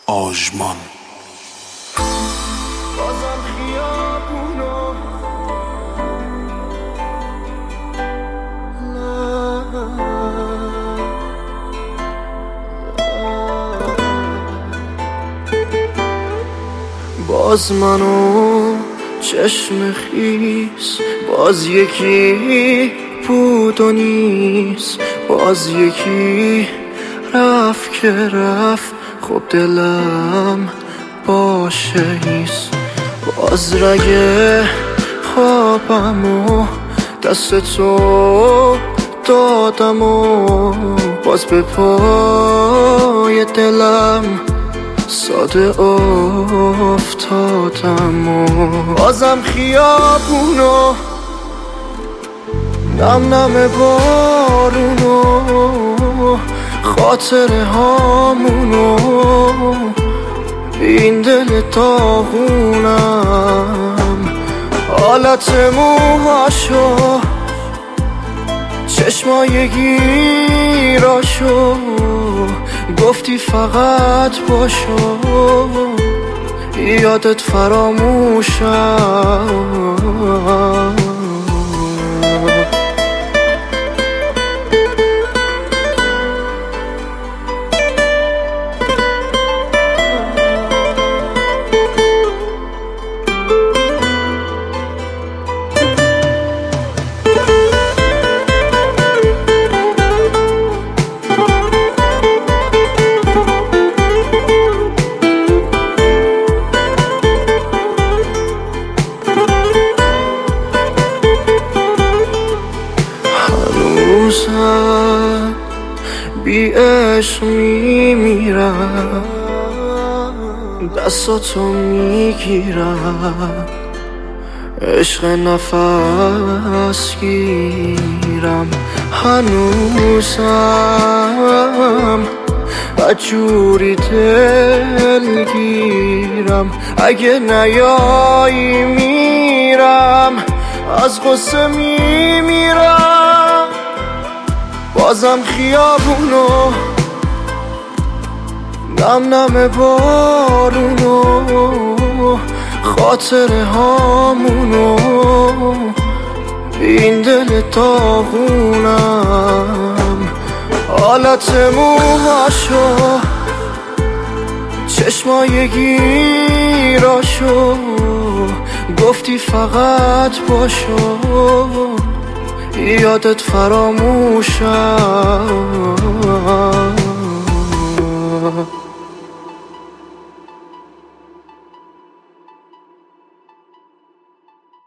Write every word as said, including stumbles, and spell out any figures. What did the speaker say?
آژمان. بازم خیابونو باز منو چشم خیس، باز یکی بود و نیست، باز یکی رفت که رفت، خب دلم باشه ایست. باز رگه خوابم و دست تو دادم و باز به پای دلم ساده افتادم و بازم خیابونو نم نم بارونو، خاطره هامونو، این دل داغونم، حالت موهاشو، چشمای گیراشو، گفتی فقط باشو، یادت فراموشم. هنوزم بی عشق میمیرم، دستاتو میگیرم، عشق نفس گیرم. هنوزم بدجوری دلگیرم، اگه نیایی میرم، از غصه میمیرم. بازم خیابونو نم نم بارونو، خاطره هامونو، این دل داغونم، حالت موهاشو، چشمای گیراشو، گفتی فقط باشو، یادت فراموشم.